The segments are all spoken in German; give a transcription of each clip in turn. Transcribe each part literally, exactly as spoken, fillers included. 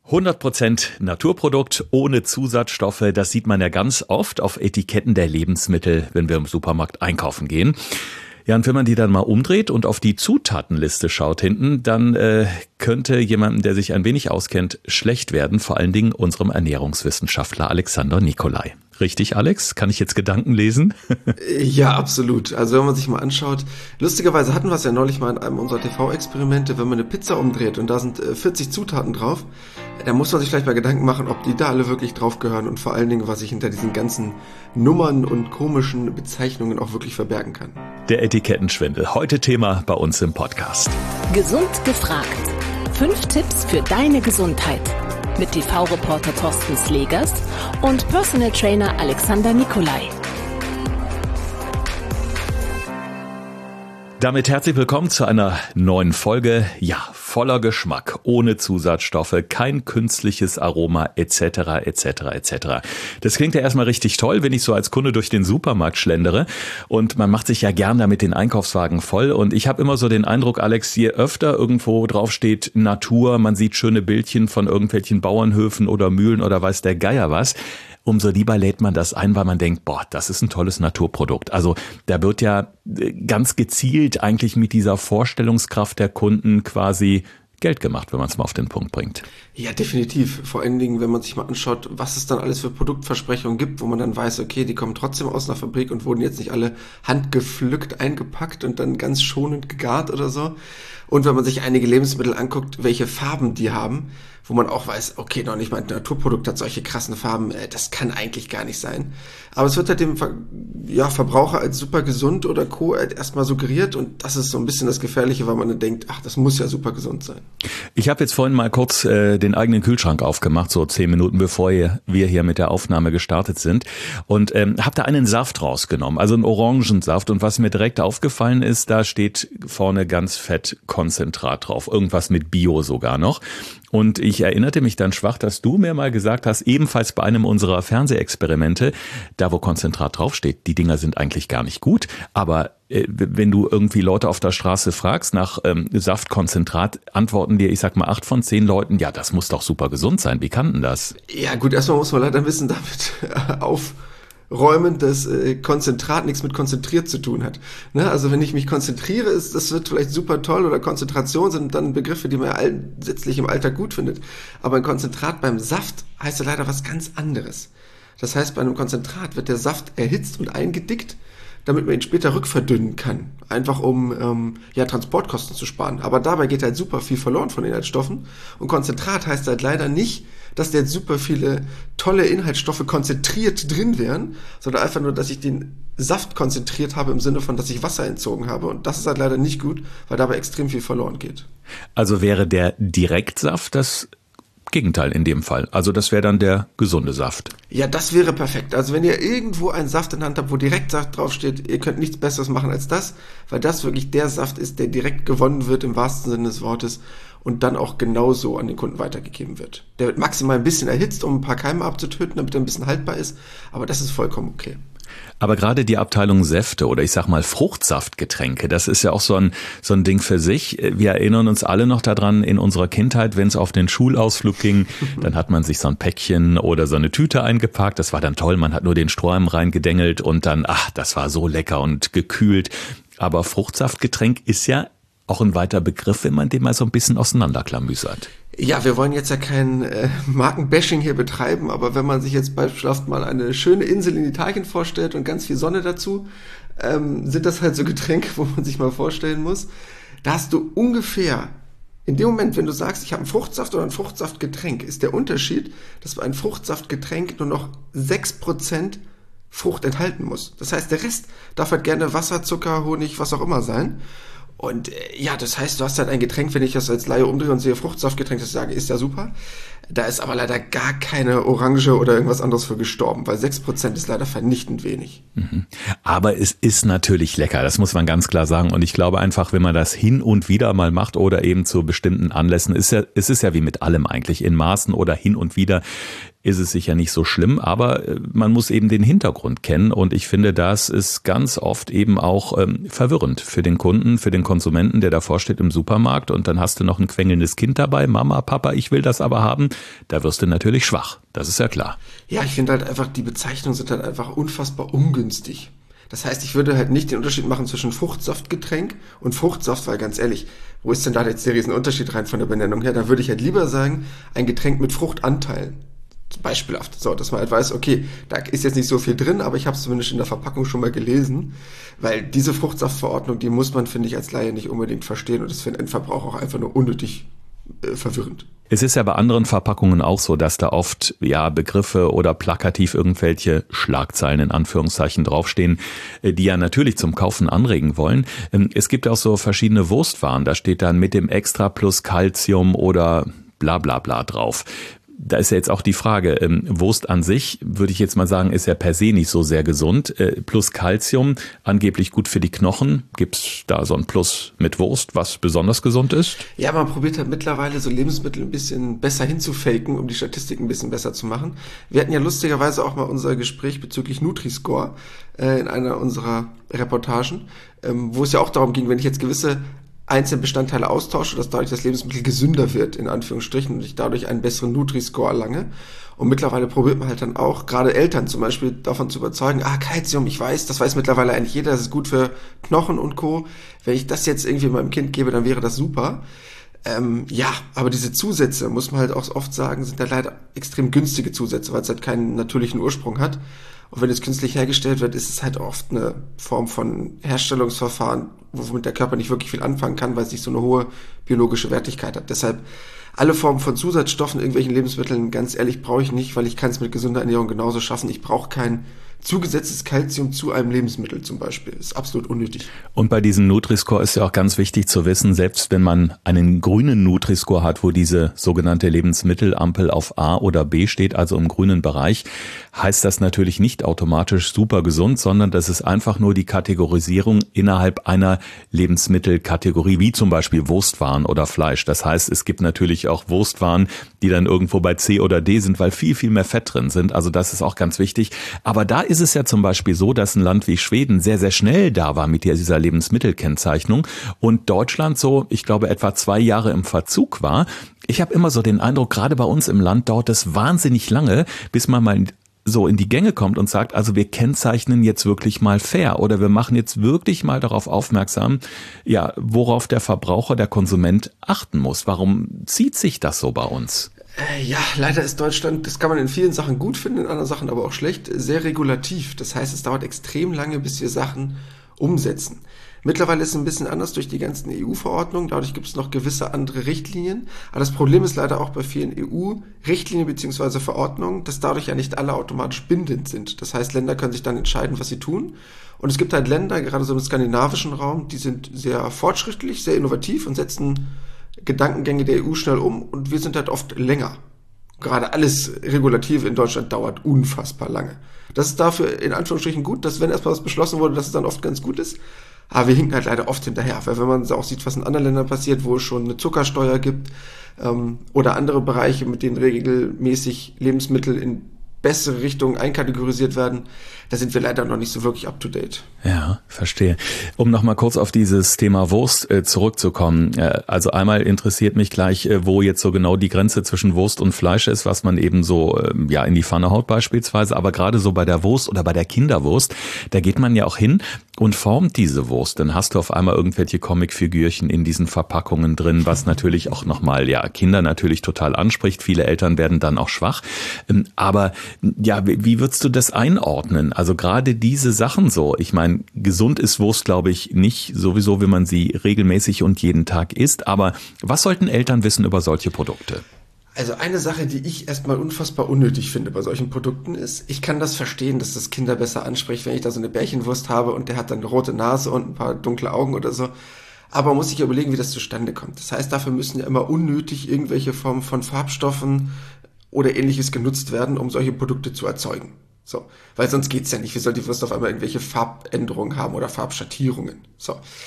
hundert Prozent Naturprodukt ohne Zusatzstoffe, das sieht man ja ganz oft auf Etiketten der Lebensmittel, wenn wir im Supermarkt einkaufen gehen. Ja, und wenn man die dann mal umdreht und auf die Zutatenliste schaut hinten, dann äh, könnte jemandem, der sich ein wenig auskennt, schlecht werden, vor allen Dingen unserem Ernährungswissenschaftler Alexander Nicolai. Richtig, Alex? Kann ich jetzt Gedanken lesen? Ja, absolut. Also wenn man sich mal anschaut, lustigerweise hatten wir es ja neulich mal in einem unserer T V-Experimente, wenn man eine Pizza umdreht und da sind vierzig Zutaten drauf, da muss man sich vielleicht mal Gedanken machen, ob die da alle wirklich drauf gehören und vor allen Dingen, was sich hinter diesen ganzen Nummern und komischen Bezeichnungen auch wirklich verbergen kann. Der Etikettenschwindel, heute Thema bei uns im Podcast. Gesund gefragt. Fünf Tipps für deine Gesundheit. Mit T V-Reporter Thorsten Slegers und Personal Trainer Alexander Nicolai. Damit herzlich willkommen zu einer neuen Folge. Ja, voller Geschmack, ohne Zusatzstoffe, kein künstliches Aroma et cetera et cetera et cetera. Das klingt ja erstmal richtig toll, wenn ich so als Kunde durch den Supermarkt schlendere und man macht sich ja gern damit den Einkaufswagen voll und ich habe immer so den Eindruck, Alex, je öfter irgendwo drauf steht Natur, man sieht schöne Bildchen von irgendwelchen Bauernhöfen oder Mühlen oder weiß der Geier was, umso lieber lädt man das ein, weil man denkt, boah, das ist ein tolles Naturprodukt. Also da wird ja ganz gezielt eigentlich mit dieser Vorstellungskraft der Kunden quasi Geld gemacht, wenn man es mal auf den Punkt bringt. Ja, definitiv. Vor allen Dingen, wenn man sich mal anschaut, was es dann alles für Produktversprechungen gibt, wo man dann weiß, okay, die kommen trotzdem aus einer Fabrik und wurden jetzt nicht alle handgepflückt, eingepackt und dann ganz schonend gegart oder so. Und wenn man sich einige Lebensmittel anguckt, welche Farben die haben, wo man auch weiß, okay, noch nicht mal ein Naturprodukt hat solche krassen Farben, das kann eigentlich gar nicht sein. Aber es wird halt dem Ver- ja, Verbraucher als super gesund oder Co. erstmal suggeriert und das ist so ein bisschen das Gefährliche, weil man dann denkt, ach, das muss ja super gesund sein. Ich habe jetzt vorhin mal kurz äh, den eigenen Kühlschrank aufgemacht, so zehn Minuten bevor wir hier mit der Aufnahme gestartet sind und ähm, habe da einen Saft rausgenommen, also einen Orangensaft und was mir direkt aufgefallen ist, da steht vorne ganz fett Konzentrat drauf, irgendwas mit Bio sogar noch. Und ich erinnerte mich dann schwach, dass du mir mal gesagt hast, ebenfalls bei einem unserer Fernsehexperimente, da wo Konzentrat draufsteht, die Dinger sind eigentlich gar nicht gut, aber äh, wenn du irgendwie Leute auf der Straße fragst nach ähm, Saftkonzentrat, antworten dir, ich sag mal, acht von zehn Leuten, ja, das muss doch super gesund sein. Wie kann denn das? Ja gut, erstmal muss man leider wissen, damit auf... räumen, dass äh, Konzentrat nichts mit konzentriert zu tun hat. Ne? Also wenn ich mich konzentriere, ist das wird vielleicht super toll oder Konzentration sind dann Begriffe, die man ja allsätzlich im Alltag gut findet. Aber ein Konzentrat beim Saft heißt ja leider was ganz anderes. Das heißt, bei einem Konzentrat wird der Saft erhitzt und eingedickt, damit man ihn später rückverdünnen kann. Einfach um ähm, ja Transportkosten zu sparen. Aber dabei geht halt super viel verloren von Inhaltsstoffen. Und Konzentrat heißt halt leider nicht, dass da jetzt super viele tolle Inhaltsstoffe konzentriert drin wären, sondern einfach nur, dass ich den Saft konzentriert habe im Sinne von, dass ich Wasser entzogen habe. Und das ist halt leider nicht gut, weil dabei extrem viel verloren geht. Also wäre der Direktsaft das Gegenteil in dem Fall. Also das wäre dann der gesunde Saft. Ja, das wäre perfekt. Also wenn ihr irgendwo einen Saft in der Hand habt, wo Direktsaft draufsteht, ihr könnt nichts Besseres machen als das, weil das wirklich der Saft ist, der direkt gewonnen wird im wahrsten Sinne des Wortes und dann auch genauso an den Kunden weitergegeben wird. Der wird maximal ein bisschen erhitzt, um ein paar Keime abzutöten, damit er ein bisschen haltbar ist, aber das ist vollkommen okay. Aber gerade die Abteilung Säfte oder ich sag mal Fruchtsaftgetränke, das ist ja auch so ein so ein Ding für sich. Wir erinnern uns alle noch daran in unserer Kindheit, wenn es auf den Schulausflug ging, dann hat man sich so ein Päckchen oder so eine Tüte eingepackt. Das war dann toll, man hat nur den Strohhalm reingedengelt und dann, ach, das war so lecker und gekühlt. Aber Fruchtsaftgetränk ist ja auch ein weiter Begriff, wenn man den mal so ein bisschen auseinanderklamüsert. Ja, wir wollen jetzt ja kein äh, Markenbashing hier betreiben, aber wenn man sich jetzt beispielsweise mal eine schöne Insel in Italien vorstellt und ganz viel Sonne dazu, ähm, sind das halt so Getränke, wo man sich mal vorstellen muss, da hast du ungefähr, in dem Moment, wenn du sagst, ich habe einen Fruchtsaft oder ein Fruchtsaftgetränk, ist der Unterschied, dass bei einem Fruchtsaftgetränk nur noch sechs Prozent Frucht enthalten muss. Das heißt, der Rest darf halt gerne Wasser, Zucker, Honig, was auch immer sein. Und äh, ja, das heißt, du hast halt ein Getränk, wenn ich das als Laie umdrehe und sehe Fruchtsaftgetränk, das sage, ist ja super. Da ist aber leider gar keine Orange oder irgendwas anderes für gestorben, weil sechs Prozent ist leider vernichtend wenig. Mhm. Aber es ist natürlich lecker, das muss man ganz klar sagen. Und ich glaube einfach, wenn man das hin und wieder mal macht oder eben zu bestimmten Anlässen, ist ja, es ist ja wie mit allem eigentlich, in Maßen oder hin und wieder, ist es sicher nicht so schlimm, aber man muss eben den Hintergrund kennen und ich finde, das ist ganz oft eben auch ähm, verwirrend für den Kunden, für den Konsumenten, der davor steht im Supermarkt und dann hast du noch ein quengelndes Kind dabei, Mama, Papa, ich will das aber haben, da wirst du natürlich schwach, das ist ja klar. Ja, ich finde halt einfach, die Bezeichnungen sind halt einfach unfassbar ungünstig. Das heißt, ich würde halt nicht den Unterschied machen zwischen Fruchtsaftgetränk und Fruchtsaft, weil ganz ehrlich, wo ist denn da jetzt der Riesenunterschied rein von der Benennung her? Da würde ich halt lieber sagen, ein Getränk mit Fruchtanteilen. Beispielhaft. So, dass man halt weiß, okay, da ist jetzt nicht so viel drin, aber ich habe es zumindest in der Verpackung schon mal gelesen, weil diese Fruchtsaftverordnung, die muss man, finde ich, als Laie nicht unbedingt verstehen und das für den Endverbraucher auch einfach nur unnötig äh, verwirrend. Es ist ja bei anderen Verpackungen auch so, dass da oft ja Begriffe oder plakativ irgendwelche Schlagzeilen in Anführungszeichen draufstehen, die ja natürlich zum Kaufen anregen wollen. Es gibt auch so verschiedene Wurstwaren, da steht dann mit dem Extra plus Calcium oder bla bla bla drauf. Da ist ja jetzt auch die Frage, ähm, Wurst an sich, würde ich jetzt mal sagen, ist ja per se nicht so sehr gesund. Äh, plus Calcium, angeblich gut für die Knochen. Gibt's da so ein Plus mit Wurst, was besonders gesund ist? Ja, man probiert halt mittlerweile so Lebensmittel ein bisschen besser hinzufaken, um die Statistik ein bisschen besser zu machen. Wir hatten ja lustigerweise auch mal unser Gespräch bezüglich Nutri-Score äh, in einer unserer Reportagen, ähm, wo es ja auch darum ging, wenn ich jetzt gewisse einzelne Bestandteile austausche, dass dadurch das Lebensmittel gesünder wird, in Anführungsstrichen, und ich dadurch einen besseren Nutri-Score erlange. Und mittlerweile probiert man halt dann auch, gerade Eltern zum Beispiel, davon zu überzeugen, ah, Calcium, ich weiß, das weiß mittlerweile eigentlich jeder, das ist gut für Knochen und Co. Wenn ich das jetzt irgendwie meinem Kind gebe, dann wäre das super. Ähm, ja, aber diese Zusätze, muss man halt auch oft sagen, sind halt leider extrem günstige Zusätze, weil es halt keinen natürlichen Ursprung hat. Und wenn es künstlich hergestellt wird, ist es halt oft eine Form von Herstellungsverfahren, womit der Körper nicht wirklich viel anfangen kann, weil es nicht so eine hohe biologische Wertigkeit hat. Deshalb alle Formen von Zusatzstoffen in irgendwelchen Lebensmitteln, ganz ehrlich, brauche ich nicht, weil ich kann es mit gesunder Ernährung genauso schaffen. Ich brauche kein zugesetztes Calcium zu einem Lebensmittel zum Beispiel. Das ist absolut unnötig. Und bei diesem Nutri-Score ist ja auch ganz wichtig zu wissen, selbst wenn man einen grünen Nutri-Score hat, wo diese sogenannte Lebensmittelampel auf A oder B steht, also im grünen Bereich, heißt das natürlich nicht automatisch super gesund, sondern das ist einfach nur die Kategorisierung innerhalb einer Lebensmittelkategorie, wie zum Beispiel Wurstwaren oder Fleisch. Das heißt, es gibt natürlich auch Wurstwaren, die dann irgendwo bei C oder D sind, weil viel, viel mehr Fett drin sind. Also das ist auch ganz wichtig. Aber da ist es ja zum Beispiel so, dass ein Land wie Schweden sehr, sehr schnell da war mit dieser Lebensmittelkennzeichnung und Deutschland so, ich glaube, etwa zwei Jahre im Verzug war. Ich habe immer so den Eindruck, gerade bei uns im Land dauert es wahnsinnig lange, bis man mal so in die Gänge kommt und sagt, also wir kennzeichnen jetzt wirklich mal fair oder wir machen jetzt wirklich mal darauf aufmerksam, ja, worauf der Verbraucher, der Konsument achten muss. Warum zieht sich das so bei uns? Ja, leider ist Deutschland, das kann man in vielen Sachen gut finden, in anderen Sachen aber auch schlecht, sehr regulativ. Das heißt, es dauert extrem lange, bis wir Sachen umsetzen. Mittlerweile ist es ein bisschen anders durch die ganzen E U-Verordnungen, dadurch gibt es noch gewisse andere Richtlinien. Aber das Problem ist leider auch bei vielen E U-Richtlinien bzw. Verordnungen, dass dadurch ja nicht alle automatisch bindend sind. Das heißt, Länder können sich dann entscheiden, was sie tun. Und es gibt halt Länder, gerade so im skandinavischen Raum, die sind sehr fortschrittlich, sehr innovativ und setzen Gedankengänge der E U schnell um und wir sind halt oft länger. Gerade alles Regulative in Deutschland dauert unfassbar lange. Das ist dafür in Anführungsstrichen gut, dass wenn erstmal was beschlossen wurde, dass es dann oft ganz gut ist. Aber wir hinken halt leider oft hinterher, weil wenn man auch sieht, was in anderen Ländern passiert, wo es schon eine Zuckersteuer gibt ähm, oder andere Bereiche, mit denen regelmäßig Lebensmittel in bessere Richtungen einkategorisiert werden, da sind wir leider noch nicht so wirklich up to date. Ja, verstehe. Um nochmal kurz auf dieses Thema Wurst äh, zurückzukommen. Äh, also einmal interessiert mich gleich, äh, wo jetzt so genau die Grenze zwischen Wurst und Fleisch ist, was man eben so äh, ja in die Pfanne haut beispielsweise. Aber gerade so bei der Wurst oder bei der Kinderwurst, da geht man ja auch hin und formt diese Wurst. Dann hast du auf einmal irgendwelche Comicfigürchen in diesen Verpackungen drin, was natürlich auch nochmal ja Kinder natürlich total anspricht. Viele Eltern werden dann auch schwach. Ähm, aber ja, wie würdest du das einordnen? Also gerade diese Sachen so, ich meine, gesund ist Wurst, glaube ich, nicht sowieso, wenn man sie regelmäßig und jeden Tag isst. Aber was sollten Eltern wissen über solche Produkte? Also eine Sache, die ich erstmal unfassbar unnötig finde bei solchen Produkten ist, ich kann das verstehen, dass das Kinder besser anspricht, wenn ich da so eine Bärchenwurst habe und der hat dann eine rote Nase und ein paar dunkle Augen oder so. Aber man muss sich überlegen, wie das zustande kommt. Das heißt, dafür müssen ja immer unnötig irgendwelche Formen von Farbstoffen oder ähnliches genutzt werden, um solche Produkte zu erzeugen. So, weil sonst geht's ja nicht. Wie soll die Wurst auf einmal irgendwelche Farbänderungen haben oder Farbschattierungen? So.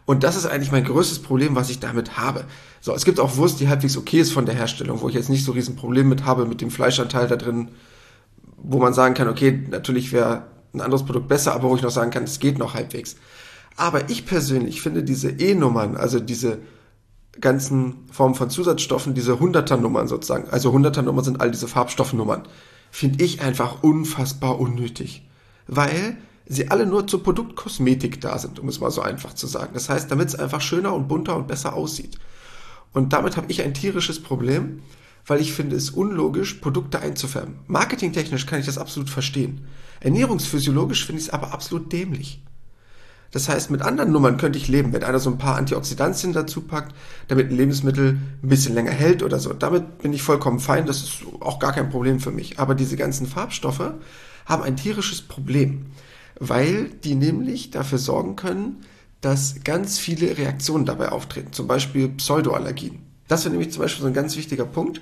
Und das ist eigentlich mein größtes Problem, was ich damit habe. So, es gibt auch Wurst, die halbwegs okay ist von der Herstellung, wo ich jetzt nicht so riesen Problem mit habe, mit dem Fleischanteil da drin, wo man sagen kann, okay, natürlich wäre ein anderes Produkt besser, aber wo ich noch sagen kann, es geht noch halbwegs. Aber ich persönlich finde diese E-Nummern, also diese ganzen Formen von Zusatzstoffen, diese Hunderter-Nummern sozusagen, also Hunderter-Nummern sind all diese Farbstoffnummern, finde ich einfach unfassbar unnötig. Weil sie alle nur zur Produktkosmetik da sind, um es mal so einfach zu sagen. Das heißt, damit es einfach schöner und bunter und besser aussieht. Und damit habe ich ein tierisches Problem, weil ich finde es unlogisch, Produkte einzufärben. Marketingtechnisch kann ich das absolut verstehen. Ernährungsphysiologisch finde ich es aber absolut dämlich. Das heißt, mit anderen Nummern könnte ich leben, wenn einer so ein paar Antioxidantien dazu packt, damit ein Lebensmittel ein bisschen länger hält oder so. Damit bin ich vollkommen fein, das ist auch gar kein Problem für mich. Aber diese ganzen Farbstoffe haben ein tierisches Problem, weil die nämlich dafür sorgen können, dass ganz viele Reaktionen dabei auftreten, zum Beispiel Pseudoallergien. Das wäre nämlich zum Beispiel so ein ganz wichtiger Punkt.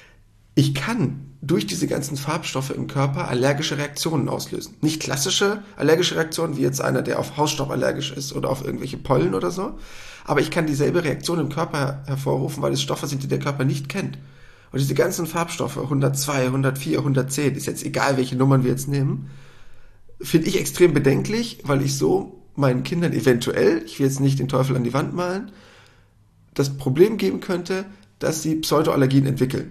Ich kann durch diese ganzen Farbstoffe im Körper allergische Reaktionen auslösen. Nicht klassische allergische Reaktionen, wie jetzt einer, der auf Hausstaub allergisch ist oder auf irgendwelche Pollen oder so. Aber ich kann dieselbe Reaktion im Körper hervorrufen, weil es Stoffe sind, die der Körper nicht kennt. Und diese ganzen Farbstoffe, hundertzwei, hundertvier, hundertzehn, ist jetzt egal, welche Nummern wir jetzt nehmen, finde ich extrem bedenklich, weil ich so meinen Kindern eventuell, ich will jetzt nicht den Teufel an die Wand malen, das Problem geben könnte, dass sie Pseudoallergien entwickeln.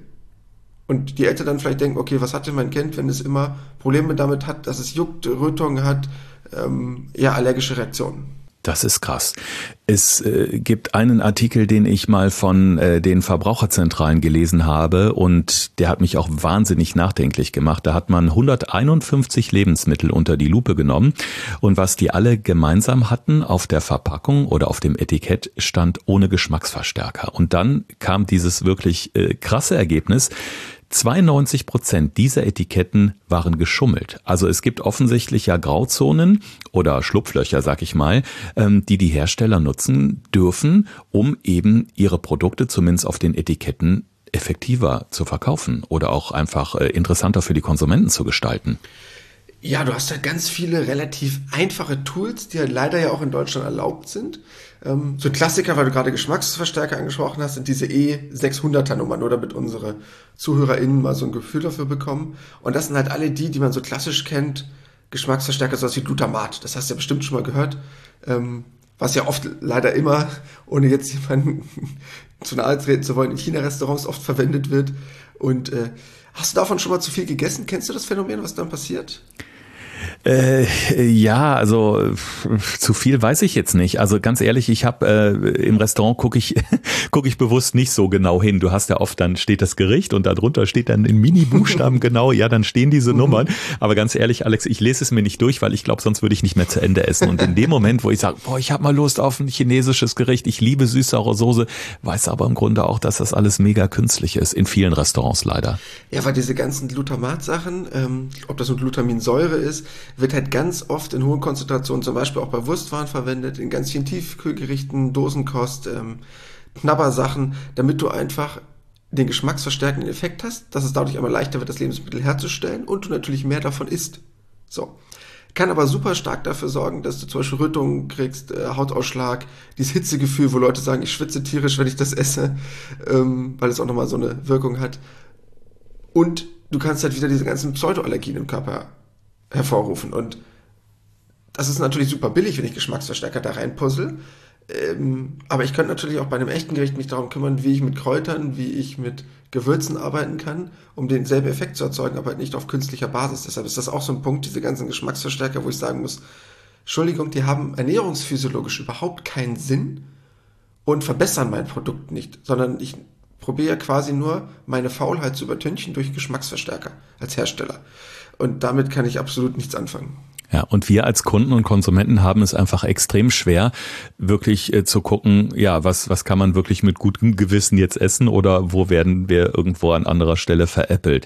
Und die Eltern dann vielleicht denken, okay, was hat denn mein Kind, wenn es immer Probleme damit hat, dass es juckt, Rötungen hat, ähm, ja, allergische Reaktionen. Das ist krass. Es äh, gibt einen Artikel, den ich mal von äh, den Verbraucherzentralen gelesen habe und der hat mich auch wahnsinnig nachdenklich gemacht. Da hat man hunderteinundfünfzig Lebensmittel unter die Lupe genommen und was die alle gemeinsam hatten, auf der Verpackung oder auf dem Etikett stand ohne Geschmacksverstärker. Und dann kam dieses wirklich äh, krasse Ergebnis. zweiundneunzig Prozent dieser Etiketten waren geschummelt. Also es gibt offensichtlich ja Grauzonen oder Schlupflöcher, sag ich mal, die die Hersteller nutzen dürfen, um eben ihre Produkte zumindest auf den Etiketten effektiver zu verkaufen oder auch einfach interessanter für die Konsumenten zu gestalten. Ja, du hast halt ganz viele relativ einfache Tools, die halt leider ja auch in Deutschland erlaubt sind. Ähm, so ein Klassiker, weil du gerade Geschmacksverstärker angesprochen hast, sind diese E sechshunderter Nummern, nur damit unsere ZuhörerInnen mal so ein Gefühl dafür bekommen. Und das sind halt alle die, die man so klassisch kennt, Geschmacksverstärker, sowas wie Glutamat. Das hast du ja bestimmt schon mal gehört. Ähm, was ja oft leider immer, ohne jetzt jemanden zu nahe treten zu wollen, in China-Restaurants oft verwendet wird. Und äh, hast du davon schon mal zu viel gegessen? Kennst du das Phänomen, was dann passiert? Äh, ja, also zu viel weiß ich jetzt nicht. Also ganz ehrlich, ich habe äh, im Restaurant gucke ich gucke ich bewusst nicht so genau hin. Du hast ja oft, dann steht das Gericht und darunter steht dann in Mini-Buchstaben genau, ja, dann stehen diese Nummern. Aber ganz ehrlich, Alex, ich lese es mir nicht durch, weil ich glaube, sonst würde ich nicht mehr zu Ende essen. Und in dem Moment, wo ich sage, boah, ich habe mal Lust auf ein chinesisches Gericht, ich liebe süß-saure Soße, weiß aber im Grunde auch, dass das alles mega künstlich ist, in vielen Restaurants leider. Ja, weil diese ganzen Glutamat-Sachen, ähm, ob das nun Glutaminsäure ist, wird halt ganz oft in hohen Konzentrationen, zum Beispiel auch bei Wurstwaren verwendet, in ganz vielen Tiefkühlgerichten, Dosenkost, ähm, Knabbersachen, damit du einfach den geschmacksverstärkenden Effekt hast, dass es dadurch einmal leichter wird, das Lebensmittel herzustellen und du natürlich mehr davon isst. So. Kann aber super stark dafür sorgen, dass du zum Beispiel Rötungen kriegst, äh, Hautausschlag, dieses Hitzegefühl, wo Leute sagen, ich schwitze tierisch, wenn ich das esse, ähm, weil es auch nochmal so eine Wirkung hat. Und du kannst halt wieder diese ganzen Pseudoallergien im Körper hervorrufen. Und das ist natürlich super billig, wenn ich Geschmacksverstärker da reinpuzzle. Ähm, aber ich könnte natürlich auch bei einem echten Gericht mich darum kümmern, wie ich mit Kräutern, wie ich mit Gewürzen arbeiten kann, um denselben Effekt zu erzeugen, aber nicht auf künstlicher Basis. Deshalb ist das auch so ein Punkt, diese ganzen Geschmacksverstärker, wo ich sagen muss, Entschuldigung, die haben ernährungsphysiologisch überhaupt keinen Sinn und verbessern mein Produkt nicht, sondern ich probiere quasi nur meine Faulheit zu übertünchen durch Geschmacksverstärker als Hersteller. Und damit kann ich absolut nichts anfangen. Ja, und wir als Kunden und Konsumenten haben es einfach extrem schwer, wirklich äh, zu gucken, ja, was was kann man wirklich mit gutem Gewissen jetzt essen oder wo werden wir irgendwo an anderer Stelle veräppelt.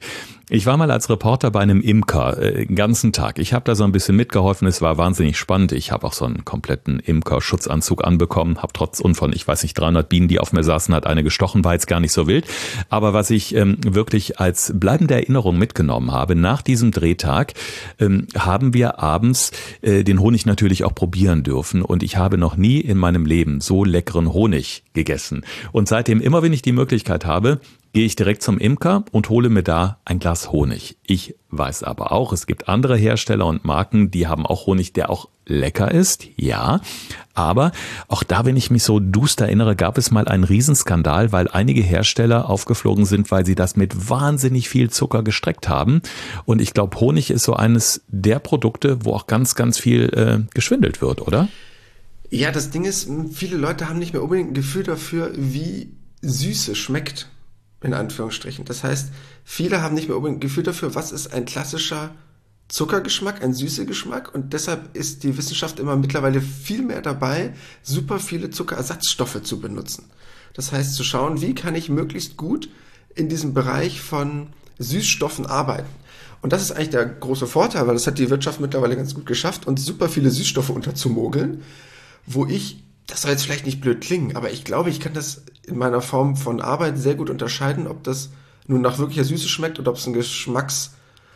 Ich war mal als Reporter bei einem Imker äh, den ganzen Tag. Ich habe da so ein bisschen mitgeholfen, es war wahnsinnig spannend. Ich habe auch so einen kompletten Imker-Schutzanzug anbekommen, habe trotz von, ich weiß nicht, dreihundert Bienen, die auf mir saßen, hat eine gestochen, war jetzt gar nicht so wild. Aber was ich ähm, wirklich als bleibende Erinnerung mitgenommen habe, nach diesem Drehtag ähm, haben wir abends äh, den Honig natürlich auch probieren dürfen. Und ich habe noch nie in meinem Leben so leckeren Honig gegessen. Und seitdem, immer wenn ich die Möglichkeit habe, gehe ich direkt zum Imker und hole mir da ein Glas Honig. Ich weiß aber auch, es gibt andere Hersteller und Marken, die haben auch Honig, der auch lecker ist, ja. Aber auch da, wenn ich mich so duster erinnere, gab es mal einen Riesenskandal, weil einige Hersteller aufgeflogen sind, weil sie das mit wahnsinnig viel Zucker gestreckt haben. Und ich glaube, Honig ist so eines der Produkte, wo auch ganz, ganz viel äh, geschwindelt wird, oder? Ja, das Ding ist, viele Leute haben nicht mehr unbedingt ein Gefühl dafür, wie Süße schmeckt. In Anführungsstrichen. Das heißt, viele haben nicht mehr unbedingt ein Gefühl dafür, was ist ein klassischer Zuckergeschmack, ein süßer Geschmack, und deshalb ist die Wissenschaft immer mittlerweile viel mehr dabei, super viele Zuckerersatzstoffe zu benutzen. Das heißt, zu schauen, wie kann ich möglichst gut in diesem Bereich von Süßstoffen arbeiten. Und das ist eigentlich der große Vorteil, weil das hat die Wirtschaft mittlerweile ganz gut geschafft, uns super viele Süßstoffe unterzumogeln, wo ich, das soll jetzt vielleicht nicht blöd klingen, aber ich glaube, ich kann das in meiner Form von Arbeit sehr gut unterscheiden, ob das nun nach wirklicher Süße schmeckt oder ob es ein Geschmacksstoff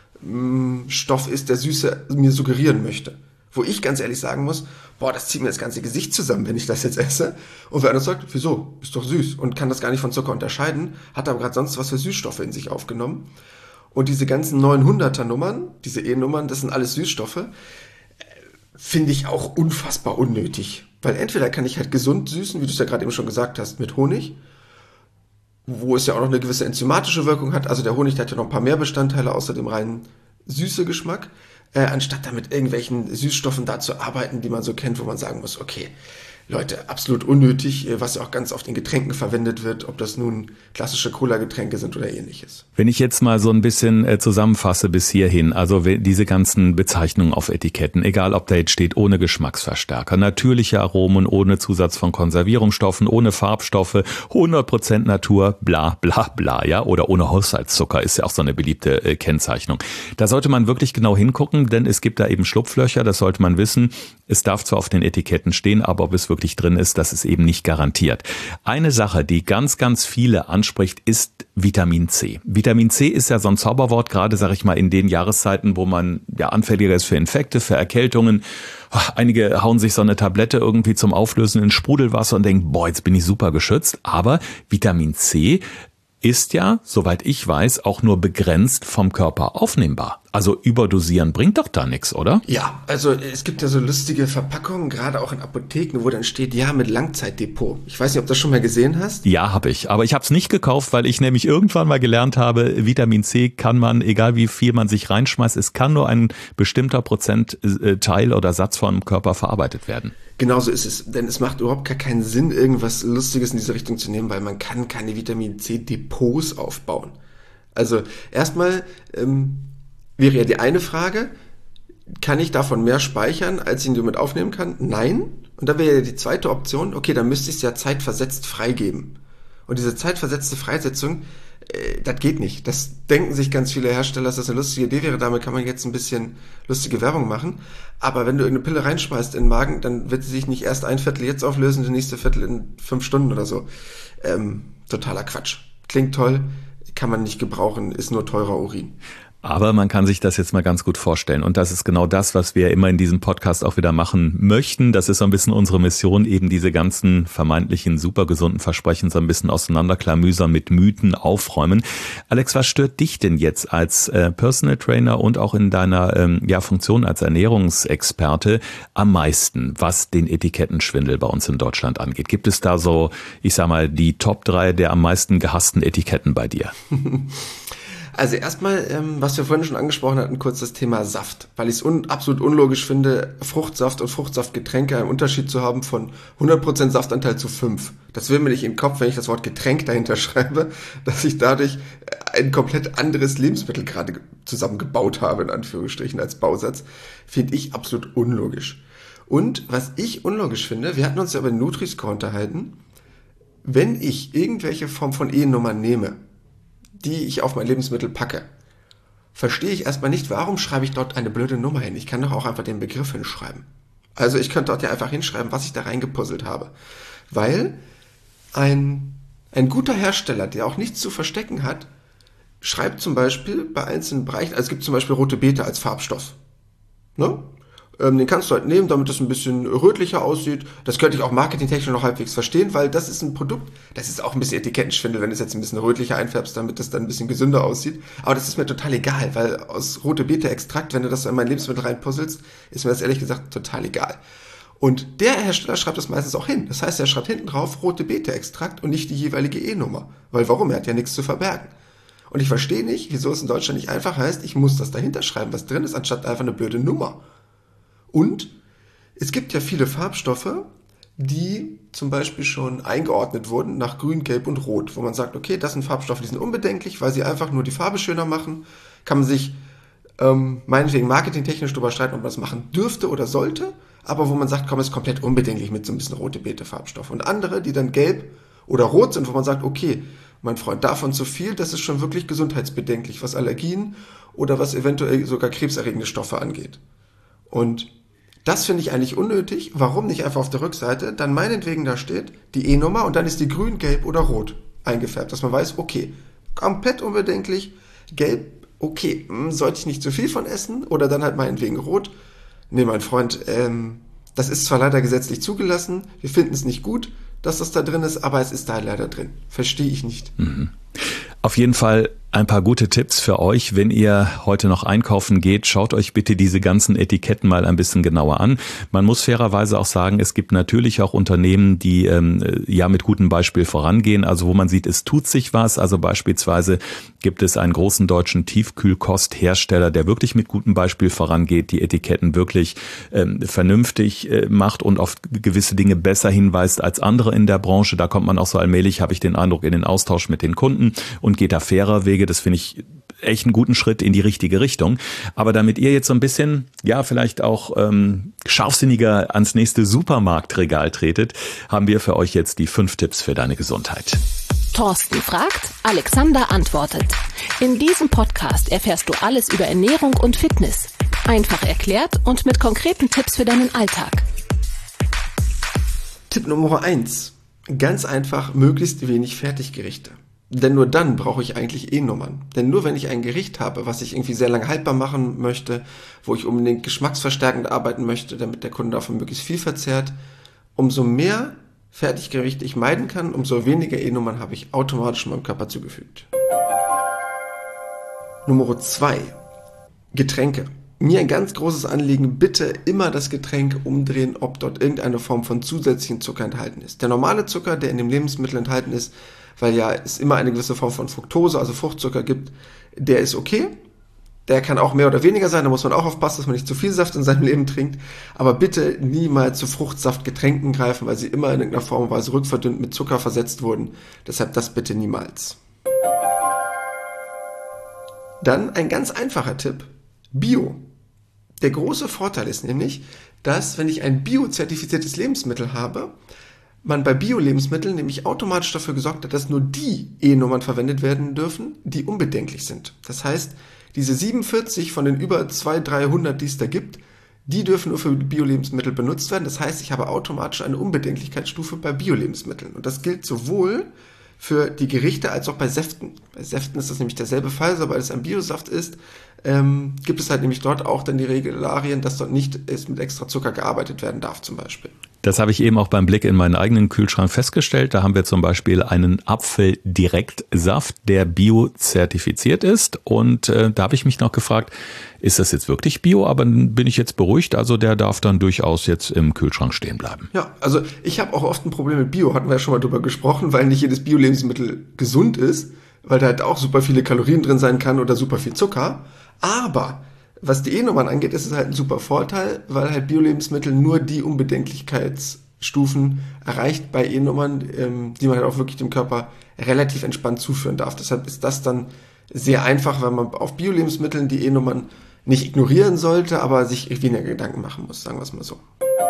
ist, der Süße mir suggerieren möchte. Wo ich ganz ehrlich sagen muss, boah, das zieht mir das ganze Gesicht zusammen, wenn ich das jetzt esse. Und wer anders sagt, wieso, ist doch süß und kann das gar nicht von Zucker unterscheiden, hat aber gerade sonst was für Süßstoffe in sich aufgenommen. Und diese ganzen neunhunderter Nummern, diese E-Nummern, das sind alles Süßstoffe, finde ich auch unfassbar unnötig. Weil entweder kann ich halt gesund süßen, wie du es ja gerade eben schon gesagt hast, mit Honig, wo es ja auch noch eine gewisse enzymatische Wirkung hat. Also der Honig, der hat ja noch ein paar mehr Bestandteile außer dem reinen süße Geschmack, äh, anstatt da mit irgendwelchen Süßstoffen da zu arbeiten, die man so kennt, wo man sagen muss, okay, Leute, absolut unnötig, was ja auch ganz oft in Getränken verwendet wird, ob das nun klassische Cola-Getränke sind oder ähnliches. Wenn ich jetzt mal so ein bisschen äh, zusammenfasse bis hierhin, also diese ganzen Bezeichnungen auf Etiketten, egal ob da jetzt steht ohne Geschmacksverstärker, natürliche Aromen, ohne Zusatz von Konservierungsstoffen, ohne Farbstoffe, hundert Prozent Natur, bla bla bla, ja, oder ohne Haushaltszucker ist ja auch so eine beliebte äh, Kennzeichnung. Da sollte man wirklich genau hingucken, denn es gibt da eben Schlupflöcher, das sollte man wissen. Es darf zwar auf den Etiketten stehen, aber ob es wirklich drin ist, das ist eben nicht garantiert. Eine Sache, die ganz, ganz viele anspricht, ist Vitamin C. Vitamin C ist ja so ein Zauberwort, gerade, sage ich mal, in den Jahreszeiten, wo man ja anfälliger ist für Infekte, für Erkältungen. Einige hauen sich so eine Tablette irgendwie zum Auflösen in Sprudelwasser und denken, boah, jetzt bin ich super geschützt. Aber Vitamin C ist ja, soweit ich weiß, auch nur begrenzt vom Körper aufnehmbar. Also überdosieren bringt doch da nichts, oder? Ja, also es gibt ja so lustige Verpackungen, gerade auch in Apotheken, wo dann steht, ja, mit Langzeitdepot. Ich weiß nicht, ob du das schon mal gesehen hast. Ja, habe ich. Aber ich habe es nicht gekauft, weil ich nämlich irgendwann mal gelernt habe, Vitamin C kann man, egal wie viel man sich reinschmeißt, es kann nur ein bestimmter Prozentteil oder Satz vom Körper verarbeitet werden. Genauso ist es, denn es macht überhaupt gar keinen Sinn, irgendwas Lustiges in diese Richtung zu nehmen, weil man kann keine Vitamin C-Depots aufbauen. Also erstmal ähm, wäre ja die eine Frage, kann ich davon mehr speichern, als ich damit aufnehmen kann? Nein. Und dann wäre ja die zweite Option, okay, dann müsste ich es ja zeitversetzt freigeben. Und diese zeitversetzte Freisetzung, äh, das geht nicht. Das denken sich ganz viele Hersteller, dass das eine lustige Idee wäre. Damit kann man jetzt ein bisschen lustige Werbung machen. Aber wenn du irgendeine Pille reinschmeißt in den Magen, dann wird sie sich nicht erst ein Viertel jetzt auflösen, die nächste Viertel in fünf Stunden oder so. Ähm, totaler Quatsch. Klingt toll, kann man nicht gebrauchen, ist nur teurer Urin. Aber man kann sich das jetzt mal ganz gut vorstellen. Und das ist genau das, was wir immer in diesem Podcast auch wieder machen möchten. Das ist so ein bisschen unsere Mission, eben diese ganzen vermeintlichen super gesunden Versprechen so ein bisschen auseinanderklamüsern, mit Mythen aufräumen. Alex, was stört dich denn jetzt als äh, Personal Trainer und auch in deiner ähm, ja, Funktion als Ernährungsexperte am meisten, was den Etikettenschwindel bei uns in Deutschland angeht? Gibt es da so, ich sag mal, die Top drei der am meisten gehassten Etiketten bei dir? Also erstmal, ähm, was wir vorhin schon angesprochen hatten, kurz das Thema Saft, weil ich es un- absolut unlogisch finde, Fruchtsaft und Fruchtsaftgetränke einen Unterschied zu haben von hundert Prozent Saftanteil zu fünf. Das will mir nicht in den Kopf, wenn ich das Wort Getränk dahinter schreibe, dass ich dadurch ein komplett anderes Lebensmittel gerade zusammengebaut habe, in Anführungsstrichen als Bausatz, finde ich absolut unlogisch. Und was ich unlogisch finde, wir hatten uns ja über den Nutri-Score unterhalten, wenn ich irgendwelche Form von E-Nummern nehme, die ich auf mein Lebensmittel packe verstehe ich erstmal nicht, warum schreibe ich dort eine blöde Nummer hin? Ich kann doch auch einfach den Begriff hinschreiben. Also ich könnte dort ja einfach hinschreiben, was ich da reingepuzzelt habe. Weil ein, ein guter Hersteller, der auch nichts zu verstecken hat, schreibt zum Beispiel bei einzelnen Bereichen, also es gibt zum Beispiel rote Beete als Farbstoff. Ne? Ähm, den kannst du halt nehmen, damit das ein bisschen rötlicher aussieht. Das könnte ich auch marketingtechnisch noch halbwegs verstehen, weil das ist ein Produkt, das ist auch ein bisschen Etikettenschwindel, wenn du es jetzt ein bisschen rötlicher einfärbst, damit das dann ein bisschen gesünder aussieht. Aber das ist mir total egal, weil aus rote Beete-Extrakt, wenn du das in mein Lebensmittel reinpuzzelst, ist mir das ehrlich gesagt total egal. Und der Hersteller schreibt das meistens auch hin. Das heißt, er schreibt hinten drauf rote Beete-Extrakt und nicht die jeweilige E-Nummer. Weil warum? Er hat ja nichts zu verbergen. Und ich verstehe nicht, wieso es in Deutschland nicht einfach heißt, ich muss das dahinter schreiben, was drin ist, anstatt einfach eine blöde Nummer. Und es gibt ja viele Farbstoffe, die zum Beispiel schon eingeordnet wurden nach Grün, Gelb und Rot, wo man sagt, okay, das sind Farbstoffe, die sind unbedenklich, weil sie einfach nur die Farbe schöner machen. Kann man sich ähm, meinetwegen marketingtechnisch darüber streiten, ob man das machen dürfte oder sollte, aber wo man sagt, komm, ist komplett unbedenklich mit so ein bisschen rote Beete-Farbstoff. Und andere, die dann gelb oder rot sind, wo man sagt, okay, mein Freund, davon zu viel, das ist schon wirklich gesundheitsbedenklich, was Allergien oder was eventuell sogar krebserregende Stoffe angeht. Und das finde ich eigentlich unnötig. Warum nicht einfach auf der Rückseite dann meinetwegen da steht die E-Nummer und dann ist die grün, gelb oder rot eingefärbt, dass man weiß, okay, komplett unbedenklich, gelb, okay, hm, sollte ich nicht zu viel von essen oder dann halt meinetwegen rot. Nee, mein Freund, ähm, das ist zwar leider gesetzlich zugelassen, wir finden es nicht gut, dass das da drin ist, aber es ist da leider drin. Verstehe ich nicht. Mhm. Auf jeden Fall ein paar gute Tipps für euch, wenn ihr heute noch einkaufen geht. Schaut euch bitte diese ganzen Etiketten mal ein bisschen genauer an. Man muss fairerweise auch sagen, es gibt natürlich auch Unternehmen, die ähm, ja mit gutem Beispiel vorangehen, also wo man sieht, es tut sich was. Also beispielsweise gibt es einen großen deutschen Tiefkühlkosthersteller, der wirklich mit gutem Beispiel vorangeht, die Etiketten wirklich ähm, vernünftig äh, macht und auf gewisse Dinge besser hinweist als andere in der Branche. Da kommt man auch so allmählich, habe ich den Eindruck, in den Austausch mit den Kunden und geht da fairer Wege. Das finde ich echt einen guten Schritt in die richtige Richtung. Aber damit ihr jetzt so ein bisschen, ja, vielleicht auch ähm, scharfsinniger ans nächste Supermarktregal tretet, haben wir für euch jetzt die fünf Tipps für deine Gesundheit. Thorsten fragt, Alexander antwortet. In diesem Podcast erfährst du alles über Ernährung und Fitness. Einfach erklärt und mit konkreten Tipps für deinen Alltag. Tipp Nummer eins. Ganz einfach, möglichst wenig Fertiggerichte. Denn nur dann brauche ich eigentlich E-Nummern. Denn nur wenn ich ein Gericht habe, was ich irgendwie sehr lange haltbar machen möchte, wo ich unbedingt geschmacksverstärkend arbeiten möchte, damit der Kunde davon möglichst viel verzehrt, umso mehr Fertiggerichte ich meiden kann, umso weniger E-Nummern habe ich automatisch meinem Körper zugefügt. Nummer zwei. Getränke. Mir ein ganz großes Anliegen, bitte immer das Getränk umdrehen, ob dort irgendeine Form von zusätzlichen Zucker enthalten ist. Der normale Zucker, der in dem Lebensmittel enthalten ist, weil ja es immer eine gewisse Form von Fructose, also Fruchtzucker gibt, der ist okay. Der kann auch mehr oder weniger sein, da muss man auch aufpassen, dass man nicht zu viel Saft in seinem Leben trinkt. Aber bitte niemals zu Fruchtsaftgetränken greifen, weil sie immer in irgendeiner Form und Weise rückverdünnt mit Zucker versetzt wurden. Deshalb das bitte niemals. Dann ein ganz einfacher Tipp, Bio. Der große Vorteil ist nämlich, dass wenn ich ein biozertifiziertes Lebensmittel habe, man bei Bio-Lebensmitteln nämlich automatisch dafür gesorgt hat, dass nur die E-Nummern verwendet werden dürfen, die unbedenklich sind. Das heißt, diese siebenundvierzig von den über zweihundert, dreihundert, die es da gibt, die dürfen nur für Bio-Lebensmittel benutzt werden. Das heißt, ich habe automatisch eine Unbedenklichkeitsstufe bei Bio-Lebensmitteln. Und das gilt sowohl für die Gerichte als auch bei Säften. Bei Säften ist das nämlich derselbe Fall, sobald es ein Biosaft ist, ähm, gibt es halt nämlich dort auch dann die Regularien, dass dort nicht mit extra Zucker gearbeitet werden darf zum Beispiel. Das habe ich eben auch beim Blick in meinen eigenen Kühlschrank festgestellt. Da haben wir zum Beispiel einen Apfeldirektsaft, der bio-zertifiziert ist. Und äh, da habe ich mich noch gefragt, ist das jetzt wirklich bio? Aber dann bin ich jetzt beruhigt. Also der darf dann durchaus jetzt im Kühlschrank stehen bleiben. Ja, also ich habe auch oft ein Problem mit Bio, hatten wir ja schon mal drüber gesprochen, weil nicht jedes Bio-Lebensmittel gesund ist, weil da halt auch super viele Kalorien drin sein kann oder super viel Zucker. Aber was die E-Nummern angeht, ist es halt ein super Vorteil, weil halt Bio-Lebensmittel nur die Unbedenklichkeitsstufen erreicht bei E-Nummern, ähm, die man halt auch wirklich dem Körper relativ entspannt zuführen darf. Deshalb ist das dann sehr einfach, weil man auf Bio-Lebensmitteln die E-Nummern nicht ignorieren sollte, aber sich weniger Gedanken machen muss, sagen wir es mal so.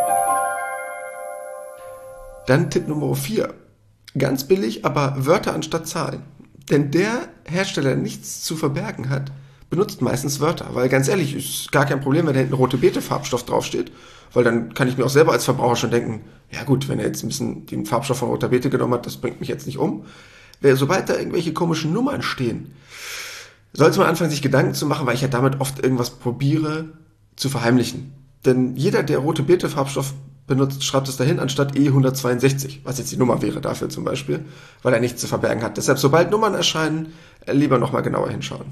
Dann Tipp Nummer vier. Ganz billig, aber Wörter anstatt Zahlen. Denn der Hersteller, der nichts zu verbergen hat, benutzt meistens Wörter, weil ganz ehrlich, ist gar kein Problem, wenn da hinten rote Beete Farbstoff draufsteht, weil dann kann ich mir auch selber als Verbraucher schon denken, ja gut, wenn er jetzt ein bisschen den Farbstoff von roter Beete genommen hat, das bringt mich jetzt nicht um. Sobald da irgendwelche komischen Nummern stehen, sollte man anfangen, sich Gedanken zu machen, weil ich ja damit oft irgendwas probiere zu verheimlichen. Denn jeder, der rote Beete Farbstoff benutzt, schreibt es dahin, anstatt E hundertzweiundsechzig, was jetzt die Nummer wäre dafür zum Beispiel, weil er nichts zu verbergen hat. Deshalb, sobald Nummern erscheinen, lieber nochmal genauer hinschauen.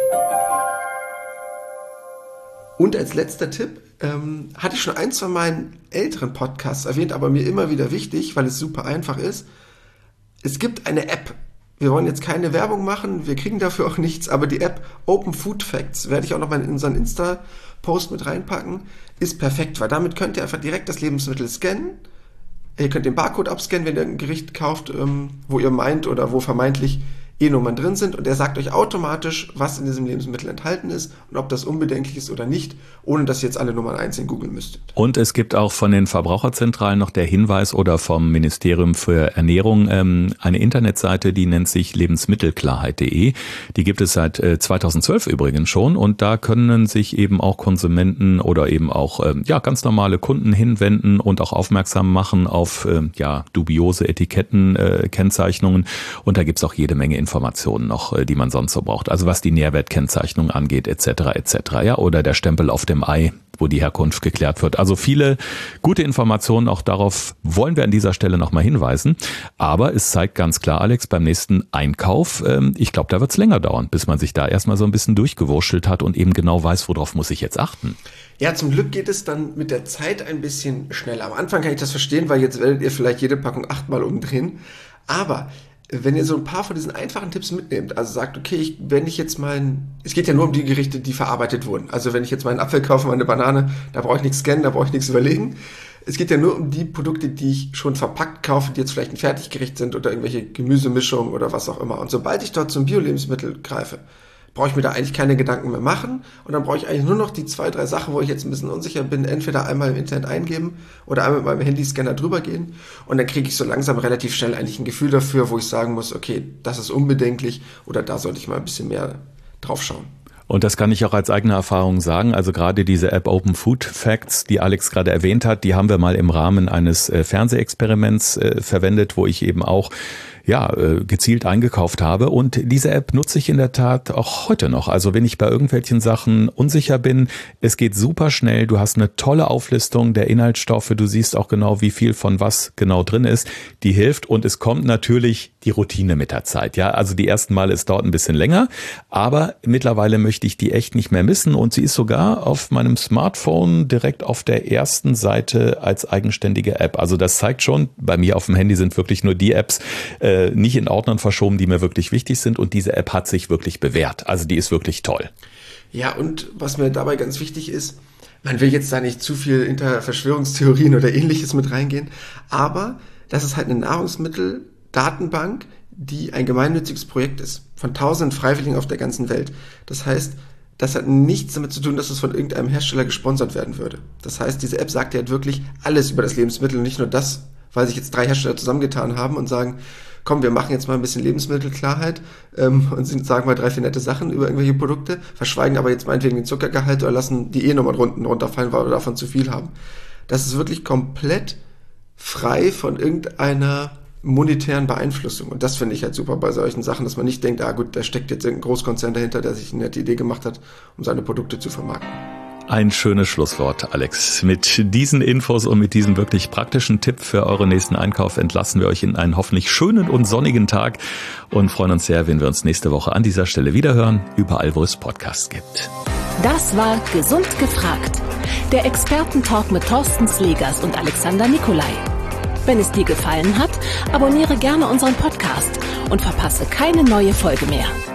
Und als letzter Tipp, ähm, hatte ich schon ein, zwei meinen älteren Podcasts erwähnt, aber mir immer wieder wichtig, weil es super einfach ist. Es gibt eine App. Wir wollen jetzt keine Werbung machen, wir kriegen dafür auch nichts, aber die App Open Food Facts, werde ich auch nochmal in unseren Insta-Post mit reinpacken, ist perfekt, weil damit könnt ihr einfach direkt das Lebensmittel scannen. Ihr könnt den Barcode abscannen, wenn ihr ein Gericht kauft, wo ihr meint oder wo vermeintlich E-Nummern drin sind, und er sagt euch automatisch, was in diesem Lebensmittel enthalten ist und ob das unbedenklich ist oder nicht, ohne dass ihr jetzt alle Nummern einzeln googeln müsstet. Und es gibt auch von den Verbraucherzentralen noch der Hinweis oder vom Ministerium für Ernährung ähm, eine Internetseite, die nennt sich lebensmittelklarheit punkt de. Die gibt es seit äh, zweitausendzwölf übrigens schon, und da können sich eben auch Konsumenten oder eben auch ähm, ja ganz normale Kunden hinwenden und auch aufmerksam machen auf äh, ja dubiose Etiketten, äh, Kennzeichnungen, und da gibt's auch jede Menge Informationen. Informationen noch, die man sonst so braucht. Also was die Nährwertkennzeichnung angeht, et cetera et cetera. Ja, oder der Stempel auf dem Ei, wo die Herkunft geklärt wird. Also viele gute Informationen, auch darauf wollen wir an dieser Stelle nochmal hinweisen. Aber es zeigt ganz klar, Alex, beim nächsten Einkauf, ähm, ich glaube, da wird es länger dauern, bis man sich da erstmal so ein bisschen durchgewurschtelt hat und eben genau weiß, worauf muss ich jetzt achten. Ja, zum Glück geht es dann mit der Zeit ein bisschen schneller. Am Anfang kann ich das verstehen, weil jetzt werdet ihr vielleicht jede Packung achtmal umdrehen. Aber wenn ihr so ein paar von diesen einfachen Tipps mitnehmt, also sagt, okay, ich, wenn ich jetzt mein, es geht ja nur um die Gerichte, die verarbeitet wurden. Also wenn ich jetzt meinen Apfel kaufe, meine Banane, da brauche ich nichts scannen, da brauche ich nichts überlegen. Es geht ja nur um die Produkte, die ich schon verpackt kaufe, die jetzt vielleicht ein Fertiggericht sind oder irgendwelche Gemüsemischungen oder was auch immer. Und sobald ich dort zum Bio-Lebensmittel greife, brauche ich mir da eigentlich keine Gedanken mehr machen, und dann brauche ich eigentlich nur noch die zwei, drei Sachen, wo ich jetzt ein bisschen unsicher bin, entweder einmal im Internet eingeben oder einmal mit meinem Handyscanner drüber gehen, und dann kriege ich so langsam relativ schnell eigentlich ein Gefühl dafür, wo ich sagen muss, okay, das ist unbedenklich oder da sollte ich mal ein bisschen mehr drauf schauen. Und das kann ich auch als eigene Erfahrung sagen. Also gerade diese App Open Food Facts, die Alex gerade erwähnt hat, die haben wir mal im Rahmen eines äh, Fernsehexperiments äh, verwendet, wo ich eben auch ja, gezielt eingekauft habe, und diese App nutze ich in der Tat auch heute noch. Also wenn ich bei irgendwelchen Sachen unsicher bin, es geht super schnell, du hast eine tolle Auflistung der Inhaltsstoffe, du siehst auch genau, wie viel von was genau drin ist, die hilft, und es kommt natürlich die Routine mit der Zeit. Ja, also die ersten Male, es dauert ein bisschen länger, aber mittlerweile möchte ich die echt nicht mehr missen, und sie ist sogar auf meinem Smartphone direkt auf der ersten Seite als eigenständige App. Also das zeigt schon, bei mir auf dem Handy sind wirklich nur die Apps äh, nicht in Ordnern verschoben, die mir wirklich wichtig sind, und diese App hat sich wirklich bewährt. Also die ist wirklich toll. Ja, und was mir dabei ganz wichtig ist, man will jetzt da nicht zu viel hinter Verschwörungstheorien oder ähnliches mit reingehen, aber das ist halt eine Nahrungsmitteldatenbank, die ein gemeinnütziges Projekt ist, von tausenden Freiwilligen auf der ganzen Welt. Das heißt, das hat nichts damit zu tun, dass es von irgendeinem Hersteller gesponsert werden würde. Das heißt, diese App sagt ja halt wirklich alles über das Lebensmittel und nicht nur das, weil sich jetzt drei Hersteller zusammengetan haben und sagen, komm, wir machen jetzt mal ein bisschen Lebensmittelklarheit ähm, und sind, sagen mal drei, vier nette Sachen über irgendwelche Produkte, verschweigen aber jetzt meinetwegen den Zuckergehalt oder lassen die E-Nummern unten runterfallen, weil wir davon zu viel haben. Das ist wirklich komplett frei von irgendeiner monetären Beeinflussung. Und das finde ich halt super bei solchen Sachen, dass man nicht denkt, ah gut, da steckt jetzt irgendein Großkonzern dahinter, der sich eine nette Idee gemacht hat, um seine Produkte zu vermarkten. Ein schönes Schlusswort, Alex. Mit diesen Infos und mit diesem wirklich praktischen Tipp für euren nächsten Einkauf entlassen wir euch in einen hoffentlich schönen und sonnigen Tag und freuen uns sehr, wenn wir uns nächste Woche an dieser Stelle wiederhören, überall, wo es Podcasts gibt. Das war Gesund gefragt, der Expertentalk mit Thorsten Slegers und Alexander Nikolai. Wenn es dir gefallen hat, abonniere gerne unseren Podcast und verpasse keine neue Folge mehr.